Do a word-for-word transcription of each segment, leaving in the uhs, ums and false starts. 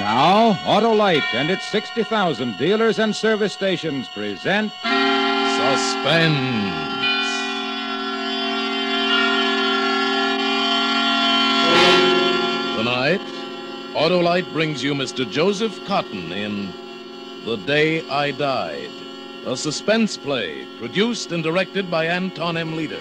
Now, Autolite and its sixty thousand dealers and service stations present Suspense. Tonight, Autolite brings you Mister Joseph Cotton in The Day I Died, a suspense play produced and directed by Anton M. Leader.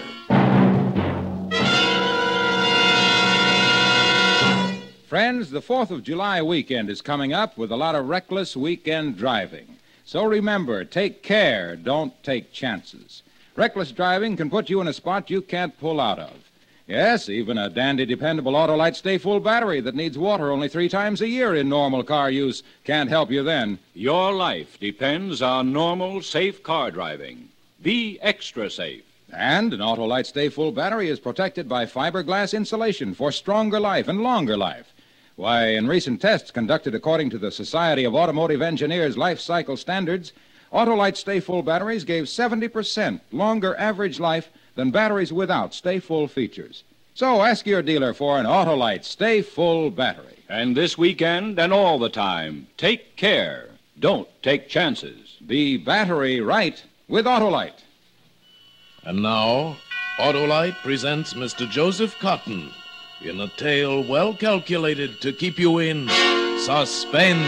Friends, the fourth of July weekend is coming up with a lot of reckless weekend driving. So remember, take care, don't take chances. Reckless driving can put you in a spot you can't pull out of. Yes, even a dandy, dependable Autolite stay-full battery that needs water only three times a year in normal car use can't help you then. Your life depends on normal, safe car driving. Be extra safe. And an Autolite stay-full battery is protected by fiberglass insulation for stronger life and longer life. Why, in recent tests conducted according to the Society of Automotive Engineers life cycle standards, Autolite stay-full batteries gave seventy percent longer average life than batteries without stay-full features. So ask your dealer for an Autolite stay-full battery. And this weekend and all the time, take care. Don't take chances. Be battery right with Autolite. And now, Autolite presents Mister Joseph Cotton in a tale well calculated to keep you in suspense.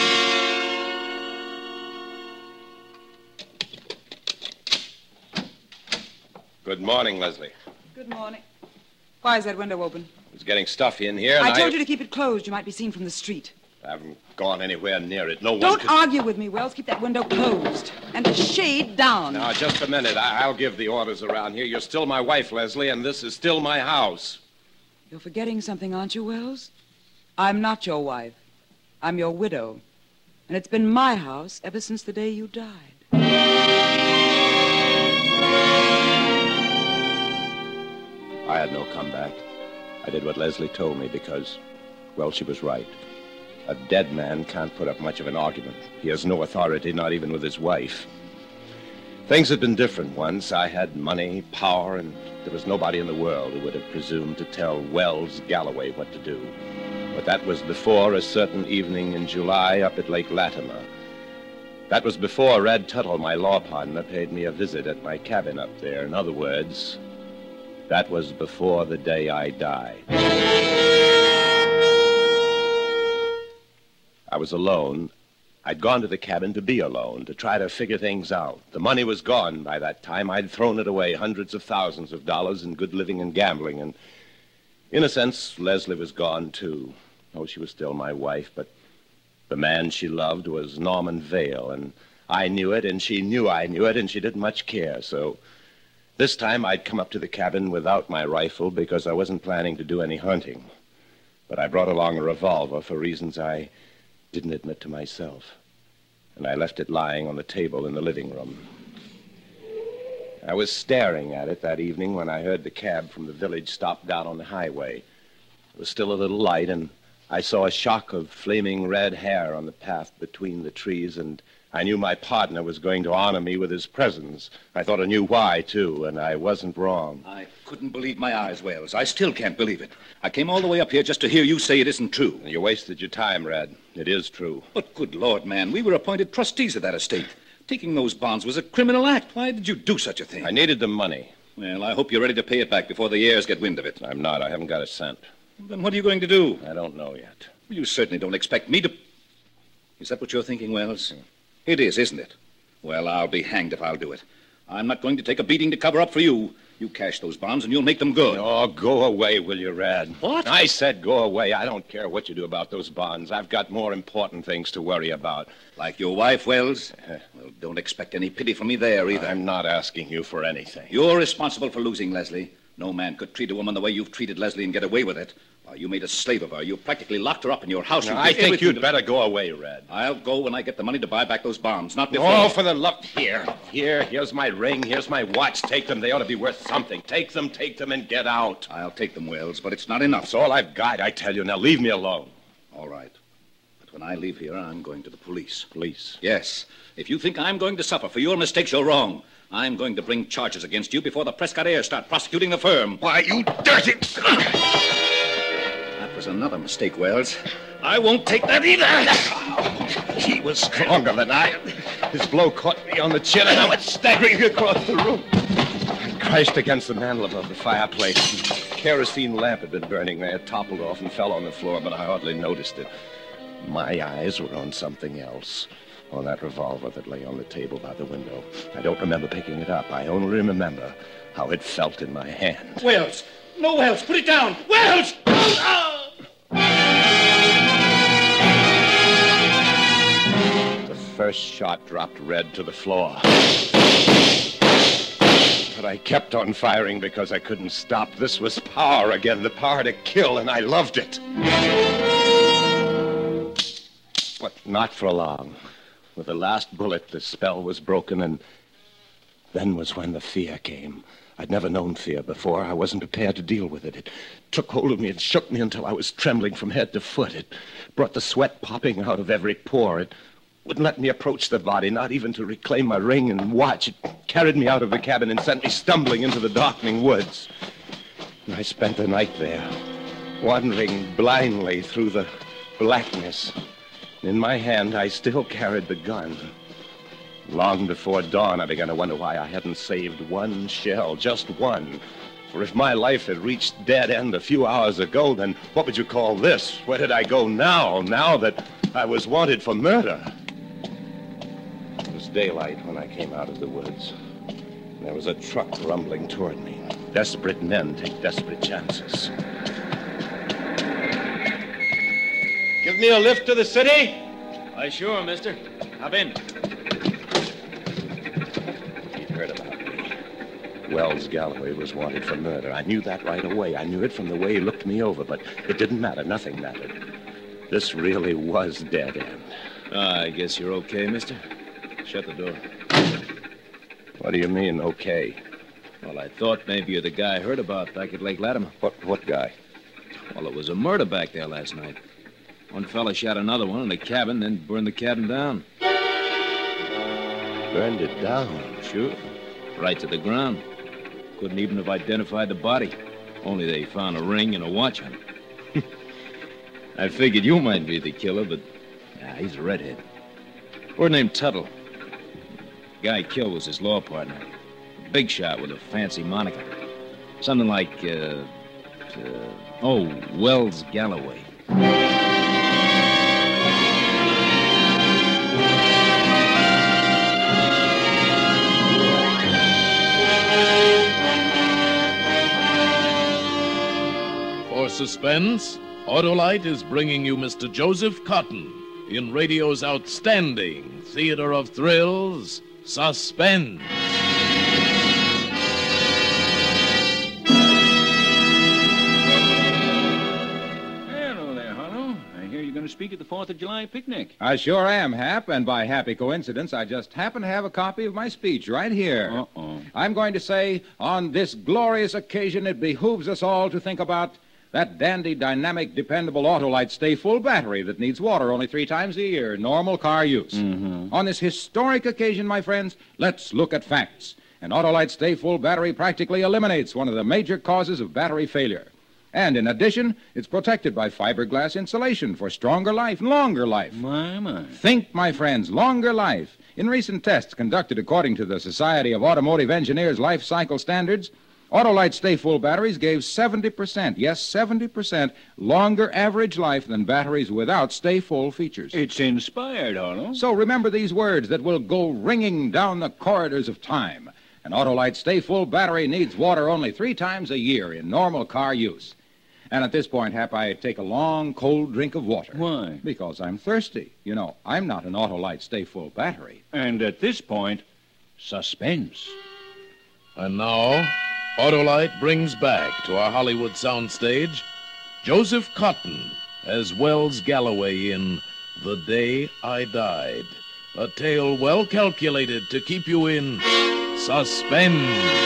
Good morning, Leslie. Good morning. Why is that window open? It's getting stuffy in here, and I I... told you to keep it closed. You might be seen from the street. I haven't gone anywhere near it. No one Don't could... argue with me, Wells. Keep that window closed. And the shade down. Now, just a minute. I- I'll give the orders around here. You're still my wife, Leslie, and this is still my house. You're forgetting something, aren't you, Wells? I'm not your wife. I'm your widow. And it's been my house ever since the day you died. I had no comeback. I did what Leslie told me because, well, she was right. A dead man can't put up much of an argument. He has no authority, not even with his wife. Things had been different once. I had money, power, and there was nobody in the world who would have presumed to tell Wells Galloway what to do. But that was before a certain evening in July up at Lake Latimer. That was before Red Tuttle, my law partner, paid me a visit at my cabin up there. In other words, that was before the day I died. I was alone. I'd gone to the cabin to be alone, to try to figure things out. The money was gone by that time. I'd thrown it away, hundreds of thousands of dollars in good living and gambling. And in a sense, Leslie was gone, too. Oh, she was still my wife, but the man she loved was Norman Vale. And I knew it, and she knew I knew it, and she didn't much care. So this time I'd come up to the cabin without my rifle because I wasn't planning to do any hunting. But I brought along a revolver for reasons I didn't admit to myself. And I left it lying on the table in the living room. I was staring at it that evening when I heard the cab from the village stop down on the highway. It was still a little light, and I saw a shock of flaming red hair on the path between the trees, and I knew my partner was going to honor me with his presence. I thought I knew why, too, and I wasn't wrong. I couldn't believe my eyes, Wells. I still can't believe it. I came all the way up here just to hear you say it isn't true. You wasted your time, Red. It is true. But good Lord, man, we were appointed trustees of that estate. Taking those bonds was a criminal act. Why did you do such a thing? I needed the money. Well, I hope you're ready to pay it back before the heirs get wind of it. I'm not. I haven't got a cent. Then what are you going to do? I don't know yet. You certainly don't expect me to... Is that what you're thinking, Wells? It is, isn't it? Well, I'll be hanged if I'll do it. I'm not going to take a beating to cover up for you. You cash those bonds and you'll make them good. Oh, go away, will you, Red? What? I said go away. I don't care what you do about those bonds. I've got more important things to worry about. Like your wife, Wells? Well, don't expect any pity from me there, either. I'm not asking you for anything. You're responsible for losing Leslie. No man could treat a woman the way you've treated Leslie and get away with it. Why, you made a slave of her. You practically locked her up in your house. Now, You I did think everything you'd to... better go away, Red. I'll go when I get the money to buy back those bonds, not before. Oh, for the love... Here, here, here's my ring, here's my watch. Take them. They ought to be worth something. Take them, take them, and get out. I'll take them, Wells, but it's not enough. That's all I've got, I tell you. Now, leave me alone. All right. But when I leave here, I'm going to the police. Police? Yes. If you think I'm going to suffer for your mistakes, you're wrong. I'm going to bring charges against you before the Prescott heirs start prosecuting the firm. Why, you dirty... After was another mistake, Wells. I won't take that either. He was stronger than I. His blow caught me on the chin, and I went staggering across the room. I crashed against the mantel above the fireplace. The kerosene lamp had been burning there. It toppled off and fell on the floor, but I hardly noticed it. My eyes were on something else. On that revolver that lay on the table by the window. I don't remember picking it up. I only remember how it felt in my hand. Wells! No, Wells! Put it down! Wells! The first shot dropped Red to the floor. But I kept on firing because I couldn't stop. This was power again, the power to kill, and I loved it. But not for long. With the last bullet, the spell was broken, and then was when the fear came. I'd never known fear before. I wasn't prepared to deal with it. It took hold of me and shook me until I was trembling from head to foot. It brought the sweat popping out of every pore. It wouldn't let me approach the body, not even to reclaim my ring and watch. It carried me out of the cabin and sent me stumbling into the darkening woods. And I spent the night there, wandering blindly through the blackness. In my hand, I still carried the gun. Long before dawn, I began to wonder why I hadn't saved one shell, just one. For if my life had reached dead end a few hours ago, then what would you call this? Where did I go now, now that I was wanted for murder? It was daylight when I came out of the woods. There was a truck rumbling toward me. Desperate men take desperate chances. Give me a lift to the city? Why, sure, mister. Hop in. He'd heard about me. Wells Galloway was wanted for murder. I knew that right away. I knew it from the way he looked me over, but it didn't matter. Nothing mattered. This really was dead end. Ah, I guess you're okay, mister. Shut the door. What do you mean, okay? Well, I thought maybe you're the guy I heard about back at Lake Latimer. What, what guy? Well, there was a murder back there last night. One fella shot another one in the cabin, then burned the cabin down. Burned it down? Sure. Right to the ground. Couldn't even have identified the body. Only they found a ring and a watch on it. I figured you might be the killer, but nah, he's a redhead. Word named Tuttle. The guy he killed was his law partner. A big shot with a fancy moniker. Something like, uh, uh oh, Wells Galloway. For suspense, Autolite is bringing you Mister Joseph Cotton in radio's outstanding theater of thrills, Suspense. Hello there, Harlow. I hear you're going to speak at the fourth of July picnic. I sure am, Hap, and by happy coincidence, I just happen to have a copy of my speech right here. Uh-oh. I'm going to say, on this glorious occasion, it behooves us all to think about that dandy, dynamic, dependable Autolite Stay Full battery that needs water only three times a year, normal car use. Mm-hmm. On this historic occasion, my friends, let's look at facts. An Autolite Stay Full battery practically eliminates one of the major causes of battery failure. And in addition, it's protected by fiberglass insulation for stronger life and longer life. My, my. Think, my friends, longer life. In recent tests conducted according to the Society of Automotive Engineers life cycle standards, Autolite Stay Full batteries gave seventy percent, yes, seventy percent longer average life than batteries without Stay Full features. It's inspired, Harlow. So remember these words that will go ringing down the corridors of time. An Autolite Stay Full battery needs water only three times a year in normal car use. And at this point, Hap, I take a long, cold drink of water. Why? Because I'm thirsty. You know, I'm not an Autolite Stay Full battery. And at this point, suspense. And now, Autolite brings back to our Hollywood soundstage Joseph Cotton as Wells Galloway in The Day I Died, a tale well calculated to keep you in suspense.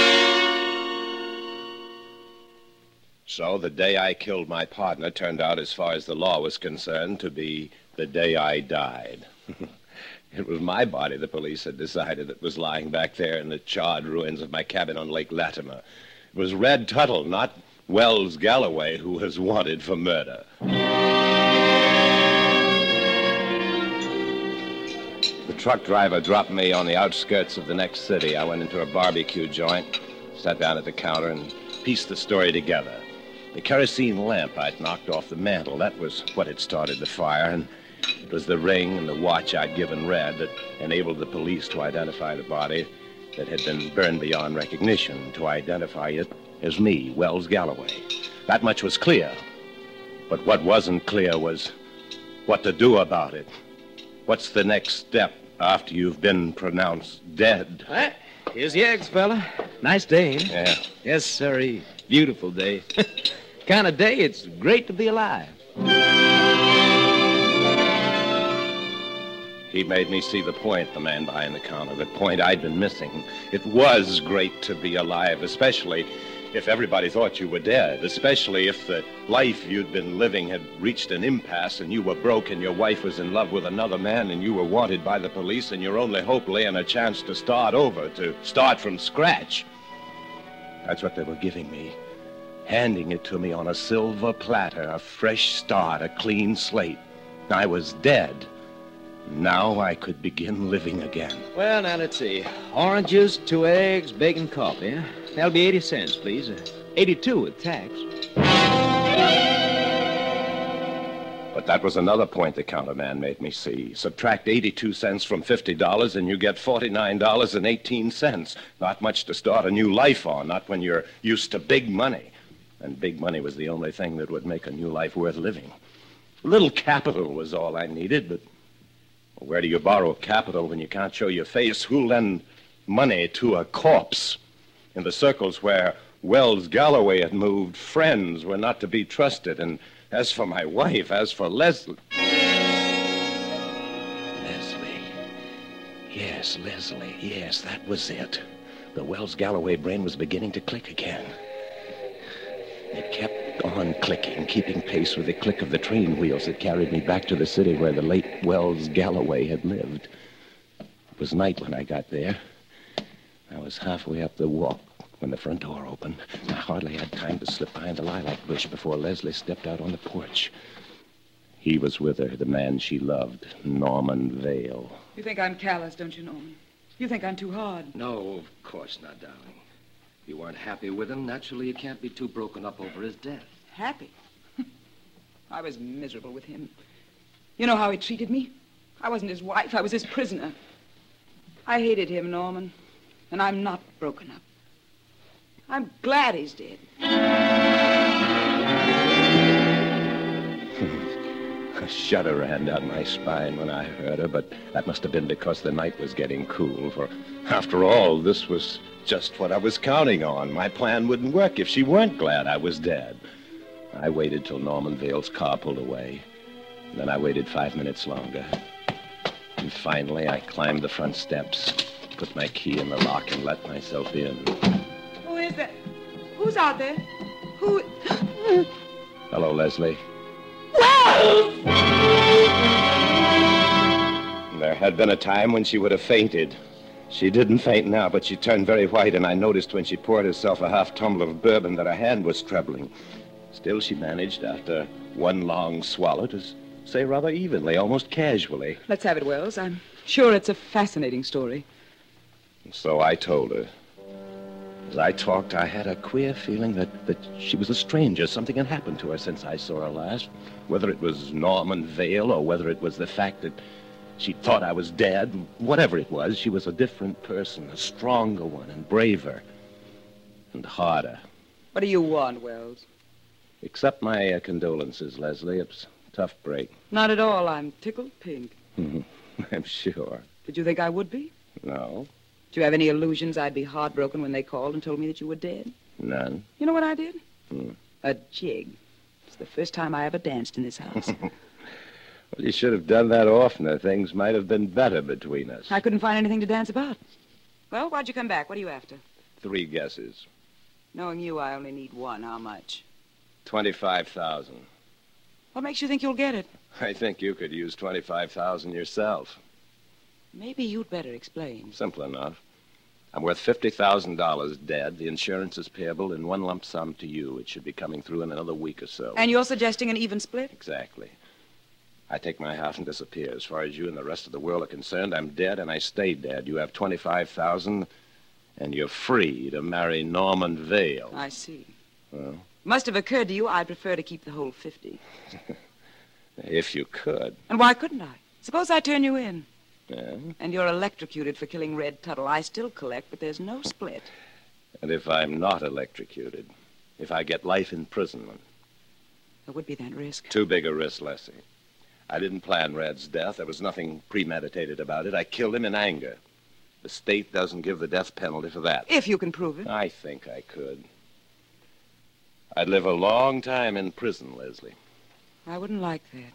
So the day I killed my partner turned out, as far as the law was concerned, to be the day I died. It was my body the police had decided that was lying back there in the charred ruins of my cabin on Lake Latimer. It was Red Tuttle, not Wells Galloway, who was wanted for murder. The truck driver dropped me on the outskirts of the next city. I went into a barbecue joint, sat down at the counter, and pieced the story together. The kerosene lamp I'd knocked off the mantel, that was what had started the fire, and it was the ring and the watch I'd given Red that enabled the police to identify the body that had been burned beyond recognition, to identify it as me, Wells Galloway. That much was clear. But what wasn't clear was what to do about it. What's the next step after you've been pronounced dead? Huh? Here's the eggs, fella. Nice day, eh? Yeah. Yes, sirree. Beautiful day. Kind of day it's great to be alive. He made me see the point, the man behind the counter, the point I'd been missing. It was great to be alive, especially if everybody thought you were dead, especially if the life you'd been living had reached an impasse and you were broke and your wife was in love with another man and you were wanted by the police and your only hope lay in a chance to start over, to start from scratch. That's what they were giving me, handing it to me on a silver platter, a fresh start, a clean slate. I was dead. Now I could begin living again. Well, now, let's see. Orange juice, two eggs, bacon, coffee, eh? That'll be eighty cents, please. Uh, eighty-two with tax. But that was another point the counterman made me see. Subtract eighty-two cents from fifty dollars and you get forty-nine dollars and eighteen cents. Not much to start a new life on, not when you're used to big money. And big money was the only thing that would make a new life worth living. A little capital was all I needed, but where do you borrow capital when you can't show your face? Who'll lend money to a corpse? In the circles where Wells Galloway had moved, friends were not to be trusted. And as for my wife, as for Leslie... Leslie. Yes, Leslie. Yes, that was it. The Wells Galloway brain was beginning to click again. It kept on clicking, keeping pace with the click of the train wheels that carried me back to the city where the late Wells Galloway had lived. It was night when I got there. I was halfway up the walk when the front door opened. I hardly had time to slip behind the lilac bush before Leslie stepped out on the porch. He was with her, the man she loved, Norman Vale. You think I'm callous, don't you, Norman? You think I'm too hard. No, of course not, darling. If you weren't happy with him, naturally you can't be too broken up over his death. Happy? I was miserable with him. You know how he treated me? I wasn't his wife. I was his prisoner. I hated him, Norman. And I'm not broken up. I'm glad he's dead. A shudder ran down my spine when I heard her, but that must have been because the night was getting cool. For after all, this was just what I was counting on. My plan wouldn't work if she weren't glad I was dead. I waited till Norman Vale's car pulled away. Then I waited five minutes longer. And finally, I climbed the front steps, put my key in the lock, and let myself in. Who is that? Who's out there? Who... Hello, Leslie. There had been a time when she would have fainted. She didn't faint now, but she turned very white, and I noticed when she poured herself a half tumbler of bourbon that her hand was trembling. Still, she managed, after one long swallow, to say rather evenly, almost casually. Let's have it, Wells. I'm sure it's a fascinating story. So I told her. As I talked, I had a queer feeling that, that she was a stranger. Something had happened to her since I saw her last. Whether it was Norman Vale or whether it was the fact that she thought I was dead, whatever it was, she was a different person, a stronger one and braver and harder. What do you want, Wells? Accept my uh, condolences, Leslie. It's a tough break. Not at all. I'm tickled pink. I'm sure. Did you think I would be? No. Did you have any illusions I'd be heartbroken when they called and told me that you were dead? None. You know what I did? Hmm. A jig. It's the first time I ever danced in this house. Well, you should have done that oftener. Things might have been better between us. I couldn't find anything to dance about. Well, why'd you come back? What are you after? Three guesses. Knowing you, I only need one. How much? Twenty-five thousand. What makes you think you'll get it? I think you could use twenty-five thousand yourself. Maybe you'd better explain. Simple enough. I'm worth fifty thousand dollars dead. The insurance is payable in one lump sum to you. It should be coming through in another week or so. And you're suggesting an even split? Exactly. I take my half and disappear. As far as you and the rest of the world are concerned, I'm dead, and I stay dead. You have twenty-five thousand dollars, and you're free to marry Norman Vale. I see. Well? Must have occurred to you I'd prefer to keep the whole fifty. If you could. And why couldn't I? Suppose I turn you in. Yeah? And you're electrocuted for killing Red Tuttle. I still collect, but there's no split. And if I'm not electrocuted, if I get life imprisonment. There would be that risk. Too big a risk, Leslie. I didn't plan Red's death. There was nothing premeditated about it. I killed him in anger. The state doesn't give the death penalty for that. If you can prove it. I think I could. I'd live a long time in prison, Leslie. I wouldn't like that.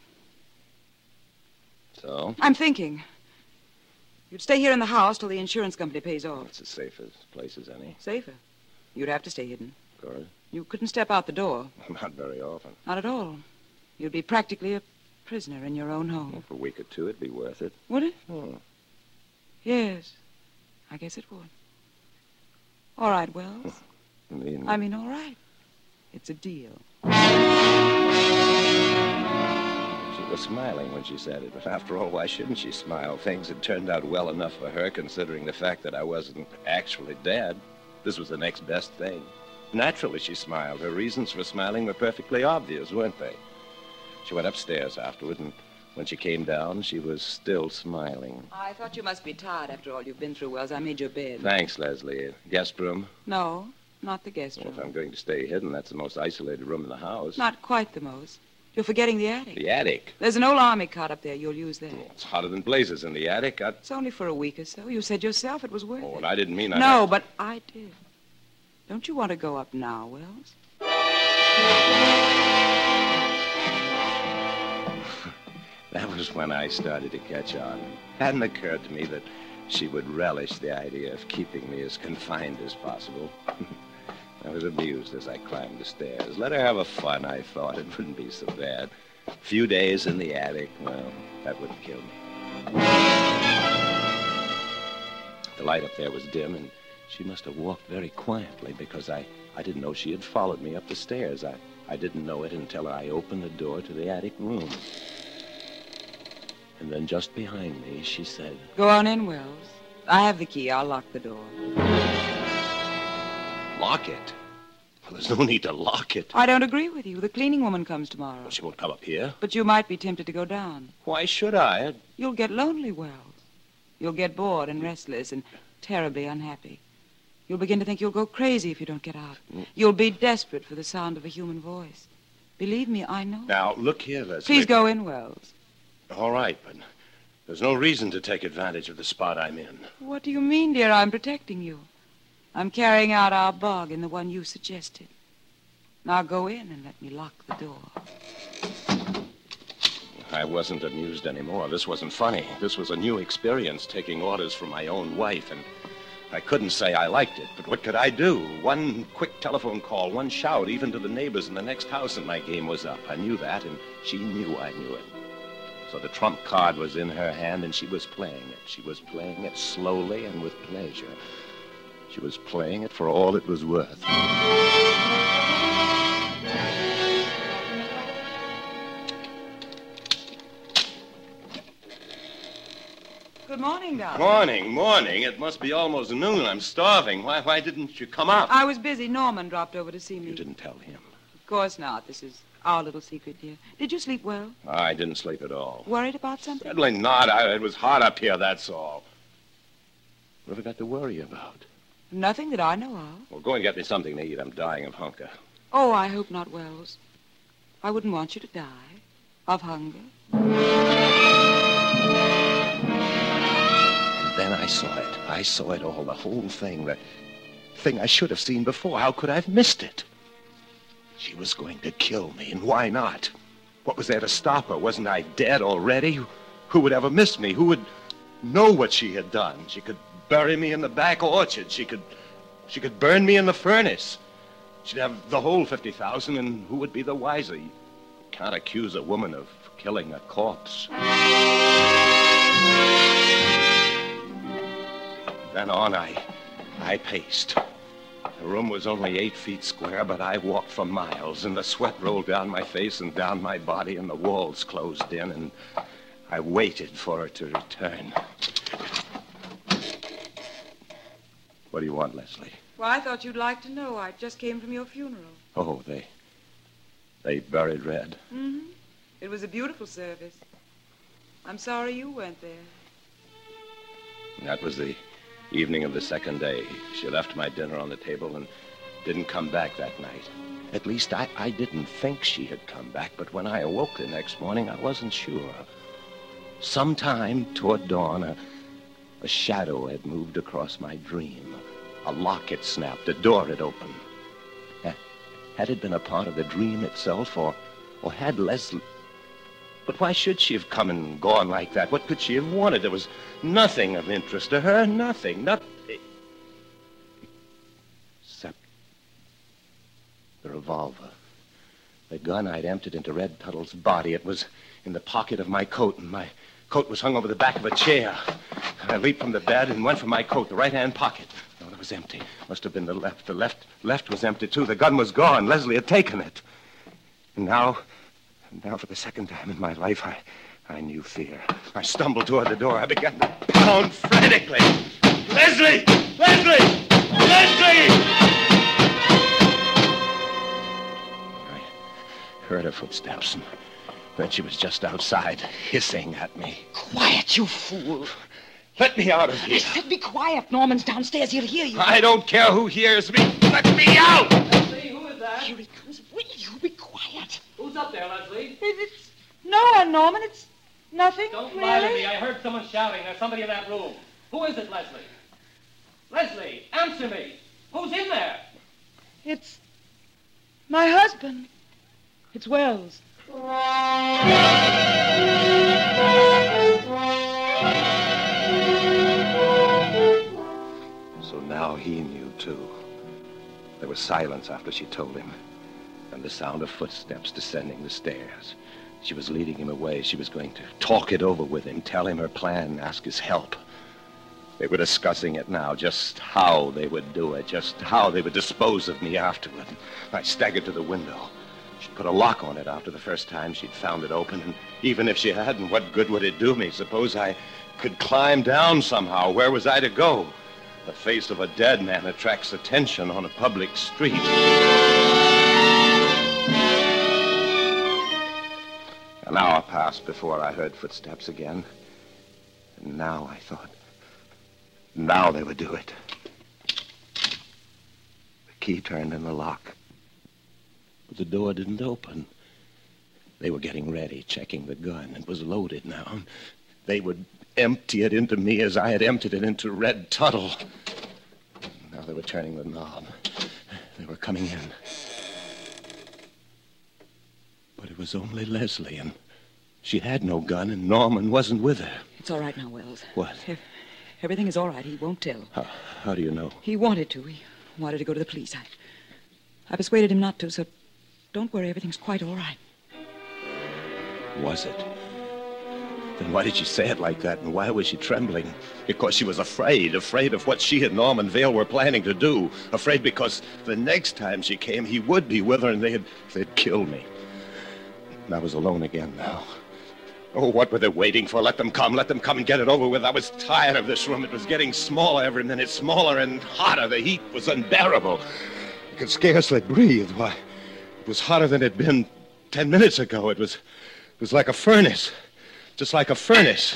So? I'm thinking. You'd stay here in the house till the insurance company pays off. It's as safe as place as any. Safer? You'd have to stay hidden. Of course. You couldn't step out the door. Not very often. Not at all. You'd be practically a prisoner in your own home. Well, for a week or two, it'd be worth it. Would it? Oh. Yes. I guess it would. All right, Wells. I mean... I mean, all right. It's a deal. She was smiling when she said it, but after all, why shouldn't she smile? Things had turned out well enough for her, considering the fact that I wasn't actually dead. This was the next best thing. Naturally, she smiled. Her reasons for smiling were perfectly obvious, weren't they? She went upstairs afterward, and when she came down, she was still smiling. I thought you must be tired after all you've been through, Wells. I made your bed. Thanks, Leslie. Guest room? No, not the guest Well, room. if I'm going to stay hidden, that's the most isolated room in the house. Not quite the most. You're forgetting the attic. The attic? There's an old army cot up there. You'll use that. Well, it's hotter than blazes in the attic. I... It's only for a week or so. You said yourself it was worth Oh, it. and I didn't mean I... No, but I did. Don't you want to go up now, Wells? That was when I started to catch on. It hadn't occurred to me that she would relish the idea of keeping me as confined as possible. I was amused as I climbed the stairs. Let her have a fun, I thought. It wouldn't be so bad. A few days in the attic, well, that wouldn't kill me. The light up there was dim, and she must have walked very quietly because I, I didn't know she had followed me up the stairs. I, I didn't know it until I opened the door to the attic room. And then just behind me, she said... Go on in, Wells. I have the key. I'll lock the door. Lock it? Well, there's no need to lock it. I don't agree with you. The cleaning woman comes tomorrow. Well, she won't come up here. But you might be tempted to go down. Why should I? You'll get lonely, Wells. You'll get bored and restless and terribly unhappy. You'll begin to think you'll go crazy if you don't get out. Mm. You'll be desperate for the sound of a human voice. Believe me, I know. Now, look here, Leslie. Please go in, Wells. All right, but there's no reason to take advantage of the spot I'm in. What do you mean, dear? I'm protecting you. I'm carrying out our bargain, the one you suggested. Now go in and let me lock the door. I wasn't amused anymore. This wasn't funny. This was a new experience, taking orders from my own wife, and I couldn't say I liked it, but what could I do? One quick telephone call, one shout, even to the neighbors in the next house, and my game was up. I knew that, and she knew I knew it. So the trump card was in her hand, and she was playing it. She was playing it slowly and with pleasure. She was playing it for all it was worth. Good morning, darling. Morning, morning. It must be almost noon. I'm starving. Why, why didn't you come up? I was busy. Norman dropped over to see me. You didn't tell him. Of course not. This is our little secret, dear. Did you sleep well? I didn't sleep at all. Worried about something? Certainly not. I, it was hot up here, that's all. What have I got to worry about? Nothing that I know of. Well, go and get me something to eat. I'm dying of hunger. Oh, I hope not, Wells. I wouldn't want you to die of hunger. And then I saw it. I saw it all, the whole thing, the thing I should have seen before. How could I have missed it? She was going to kill me, and why not? What was there to stop her? Wasn't I dead already? Who would ever miss me? Who would know what she had done? She could bury me in the back orchard. She could, she could burn me in the furnace. She'd have the whole fifty thousand, and who would be the wiser? You can't accuse a woman of killing a corpse. Then on, I, I paced. The room was only eight feet square, but I walked for miles, and the sweat rolled down my face and down my body, and the walls closed in, and I waited for her to return. What do you want, Leslie? Well, I thought you'd like to know. I just came from your funeral. Oh, they... they buried Red. Mm-hmm. It was a beautiful service. I'm sorry you went there. That was the evening of the second day. She left my dinner on the table and didn't come back that night. At least I, I didn't think she had come back, but when I awoke the next morning, I wasn't sure. Sometime toward dawn, a, a shadow had moved across my dream. A lock had snapped, a door had opened. Ha- Had it been a part of the dream itself, or, or had Leslie... But why should she have come and gone like that? What could she have wanted? There was nothing of interest to her, nothing, nothing. Except the revolver. The gun I'd emptied into Red Tuttle's body. It was in the pocket of my coat, and my coat was hung over the back of a chair. I leaped from the bed and went for my coat, the right-hand pocket. No, it was empty. Must have been the left. The left, left was empty, too. The gun was gone. Leslie had taken it. And now... And now, for the second time in my life, I, I knew fear. I stumbled toward the door. I began to pound frantically. Leslie! Leslie! Leslie! I heard her footsteps, and then she was just outside, hissing at me. Quiet, you fool. Let me out of here. I said be quiet. Norman's downstairs. He'll hear you. I don't care who hears me. Let me out! Leslie, who is that? Here he comes. Will you be quiet? Who's up there, Leslie? It's no one, Norman. It's nothing. Don't really. lie to me. I heard someone shouting. There's somebody in that room. Who is it, Leslie? Leslie, answer me. Who's in there? It's my husband. It's Wells. So now he knew, too. There was silence after she told him, and the sound of footsteps descending the stairs. She was leading him away. She was going to talk it over with him, tell him her plan, ask his help. They were discussing it now, just how they would do it, just how they would dispose of me afterward. I staggered to the window. She'd put a lock on it after the first time she'd found it open, and even if she hadn't, what good would it do me? Suppose I could climb down somehow. Where was I to go? The face of a dead man attracts attention on a public street. An hour passed before I heard footsteps again. And now I thought, now they would do it. The key turned in the lock, but the door didn't open. They were getting ready, checking the gun. It was loaded now. They would empty it into me as I had emptied it into Red Tuttle. Now they were turning the knob. They were coming in. But it was only Leslie, and she had no gun, and Norman wasn't with her. It's all right now, Wells. What? Ev- Everything is all right. He won't tell. How, how do you know? He wanted to. He wanted to go to the police. I, I persuaded him not to, so don't worry. Everything's quite all right. Was it? Then why did she say it like that, and why was she trembling? Because she was afraid, afraid of what she and Norman Vale were planning to do. Afraid because the next time she came, he would be with her, and they'd, they'd kill me. And I was alone again now. Oh, what were they waiting for? Let them come, let them come and get it over with. I was tired of this room. It was getting smaller every minute, smaller and hotter. The heat was unbearable. I could scarcely breathe. Why, it was hotter than it had been ten minutes ago. It was, it was like a furnace. Just like a furnace.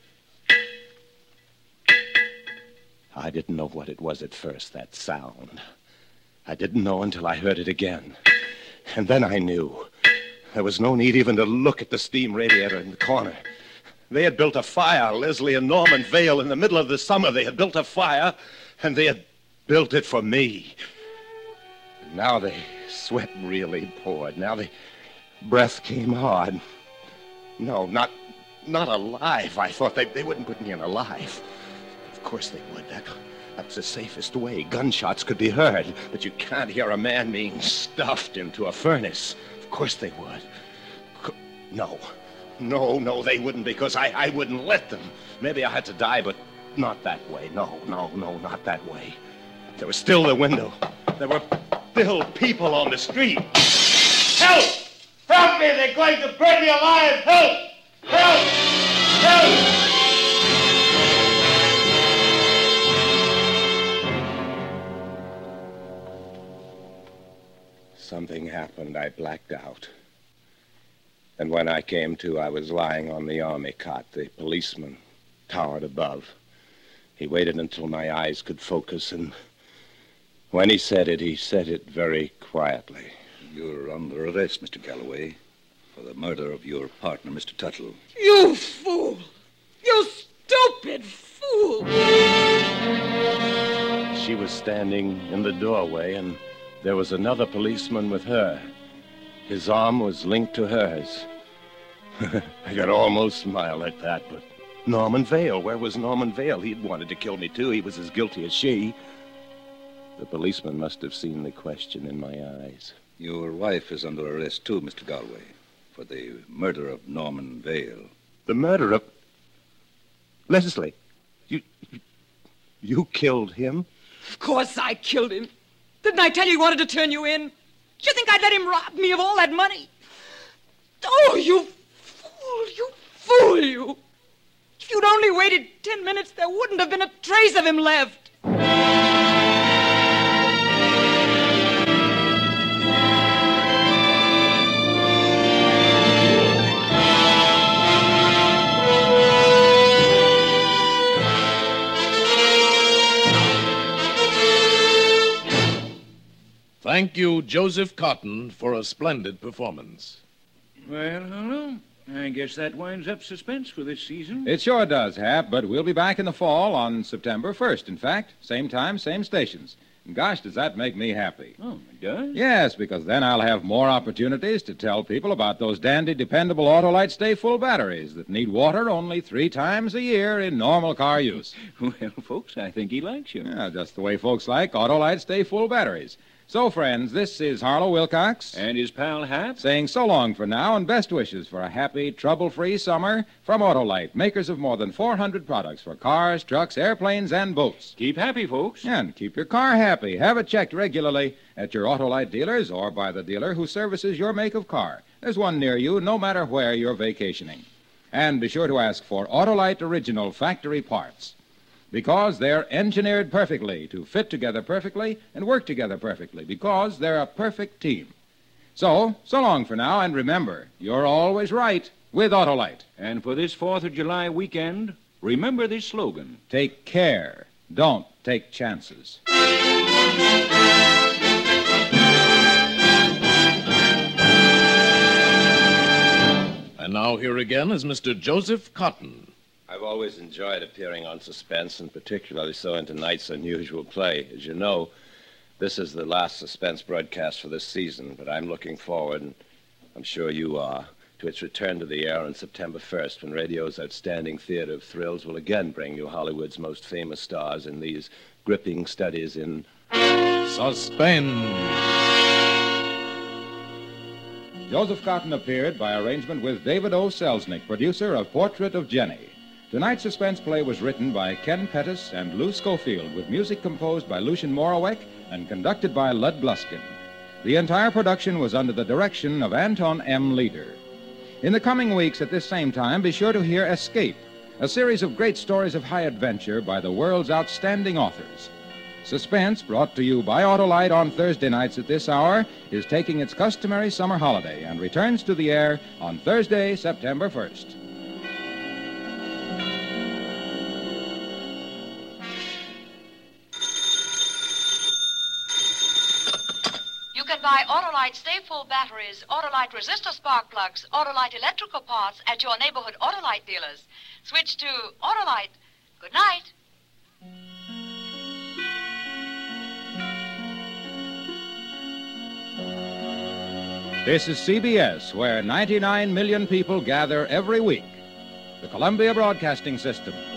I didn't know what it was at first, that sound. I didn't know until I heard it again. And then I knew. There was no need even to look at the steam radiator in the corner. They had built a fire, Leslie and Norman Vale, in the middle of the summer. They had built a fire, and they had built it for me. And now the sweat really poured. Now the breath came hard. No, not not alive. I thought they, they wouldn't put me in alive. Of course they would. That, that's the safest way. Gunshots could be heard, but you can't hear a man being stuffed into a furnace. Of course they would. Co- no. No, no, they wouldn't, because I, I wouldn't let them. Maybe I had to die, but not that way. No, no, no, not that way. There was still the window. There were still people on the street. Help! Help me! They're going to burn me alive! Help! Help! Help! Something happened. I blacked out. And when I came to, I was lying on the army cot. The policeman towered above. He waited until my eyes could focus, and when he said it, he said it very quietly. You're under arrest, Mister Galloway, for the murder of your partner, Mister Tuttle. You fool! You stupid fool! She was standing in the doorway, and there was another policeman with her. His arm was linked to hers. I could almost smile at that, but Norman Vale, where was Norman Vale? He'd wanted to kill me, too. He was as guilty as she. The policeman must have seen the question in my eyes. Your wife is under arrest, too, Mister Galloway, for the murder of Norman Vale. The murder of... Leslie, you... you killed him? Of course I killed him. Didn't I tell you he wanted to turn you in? Did you think I'd let him rob me of all that money? Oh, you fool, you fool, you. If you'd only waited ten minutes, there wouldn't have been a trace of him left. Thank you, Joseph Cotton, for a splendid performance. Well, hello. I guess that winds up suspense for this season. It sure does, Hap, but we'll be back in the fall on September first, in fact. Same time, same stations. And gosh, does that make me happy. Oh, it does? Yes, because then I'll have more opportunities to tell people about those dandy, dependable Autolite Stay Full batteries that need water only three times a year in normal car use. Well, folks, I think he likes you. Yeah, just the way folks like Autolite Stay Full batteries. So, friends, this is Harlow Wilcox. And his pal Hap. Saying so long for now and best wishes for a happy, trouble-free summer from Autolite, makers of more than four hundred products for cars, trucks, airplanes, and boats. Keep happy, folks. And keep your car happy. Have it checked regularly at your Autolite dealers or by the dealer who services your make of car. There's one near you, no matter where you're vacationing. And be sure to ask for Autolite original factory parts, because they're engineered perfectly to fit together perfectly and work together perfectly, because they're a perfect team. So, so long for now, and remember, you're always right with Autolite. And for this fourth of July weekend, remember this slogan. Take care. Don't take chances. And now here again is Mister Joseph Cotton. I've always enjoyed appearing on Suspense, and particularly so in tonight's unusual play. As you know, this is the last Suspense broadcast for this season, but I'm looking forward, and I'm sure you are, to its return to the air on September first, when radio's outstanding theater of thrills will again bring you Hollywood's most famous stars in these gripping studies in Suspense. Joseph Cotton appeared by arrangement with David O. Selznick, producer of Portrait of Jenny. Tonight's suspense play was written by Ken Pettis and Lou Schofield, with music composed by Lucien Moraweck and conducted by Lud Gluskin. The entire production was under the direction of Anton M. Leader. In the coming weeks at this same time, be sure to hear Escape, a series of great stories of high adventure by the world's outstanding authors. Suspense, brought to you by Autolite on Thursday nights at this hour, is taking its customary summer holiday and returns to the air on Thursday, September first. You can buy Autolite Stay Full batteries, Autolite resistor spark plugs, Autolite electrical parts at your neighborhood Autolite dealers. Switch to Autolite. Good night. This is C B S, where ninety-nine million people gather every week. The Columbia Broadcasting System.